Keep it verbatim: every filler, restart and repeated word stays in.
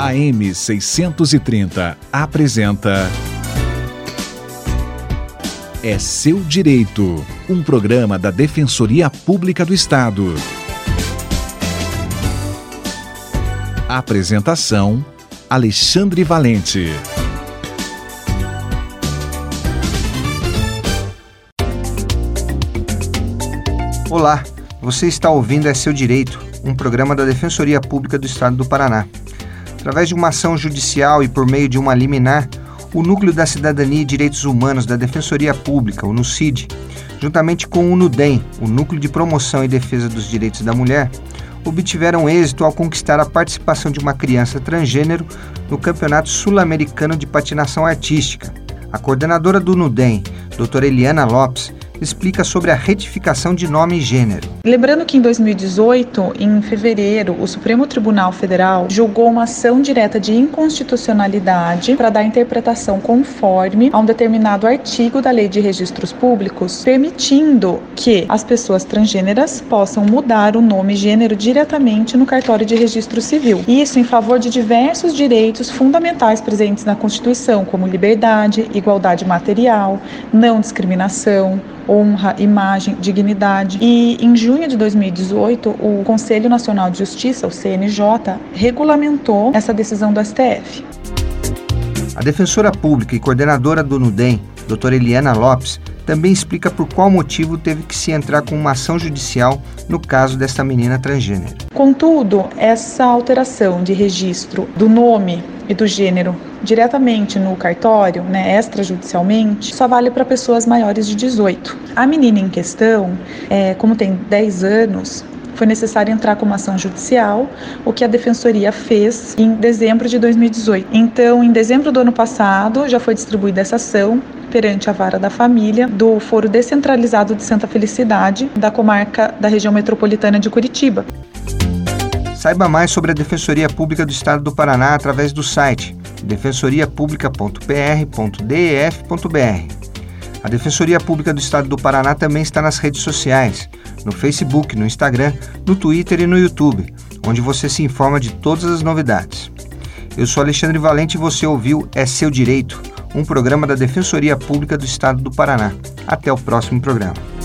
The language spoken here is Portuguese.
A M seiscentos e trinta apresenta É Seu Direito, um programa da Defensoria Pública do Estado. Apresentação: Alexandre Valente. Olá, você está ouvindo É Seu Direito, um programa da Defensoria Pública do Estado do Paraná. Através de uma ação judicial e por meio de uma liminar, o Núcleo da Cidadania e Direitos Humanos da Defensoria Pública, o NUCID, juntamente com o NUDEM, o Núcleo de Promoção e Defesa dos Direitos da Mulher, obtiveram êxito ao conquistar a participação de uma criança transgênero no Campeonato Sul-Americano de Patinação Artística. A coordenadora do NUDEM, doutora Eliana Lopes, explica sobre a retificação de nome e gênero. Lembrando que em dois mil e dezoito, em fevereiro, o Supremo Tribunal Federal julgou uma ação direta de inconstitucionalidade para dar interpretação conforme a um determinado artigo da Lei de Registros Públicos, permitindo que as pessoas transgêneras possam mudar o nome e gênero diretamente no cartório de registro civil. Isso em favor de diversos direitos fundamentais presentes na Constituição, como liberdade, igualdade material, não discriminação, honra, imagem, dignidade. E em junho de dois mil e dezoito, o Conselho Nacional de Justiça, o C N J, regulamentou essa decisão do S T F. A defensora pública e coordenadora do NUDEM, doutora Eliana Lopes, também explica por qual motivo teve que se entrar com uma ação judicial no caso desta menina transgênero. Contudo, essa alteração de registro do nome e do gênero diretamente no cartório, né, extrajudicialmente, só vale para pessoas maiores de dezoito. A menina em questão, é, como tem dez anos, foi necessário entrar com uma ação judicial, o que a Defensoria fez em dezembro de dois mil e dezoito. Então, em dezembro do ano passado, já foi distribuída essa ação perante a Vara da Família do Foro Descentralizado de Santa Felicidade, da comarca da região metropolitana de Curitiba. Saiba mais sobre a Defensoria Pública do Estado do Paraná através do site defensoria publica ponto p r ponto d e f ponto b r. A Defensoria Pública do Estado do Paraná também está nas redes sociais, no Facebook, no Instagram, no Twitter e no YouTube, onde você se informa de todas as novidades. Eu sou Alexandre Valente e você ouviu É Seu Direito, um programa da Defensoria Pública do Estado do Paraná. Até o próximo programa.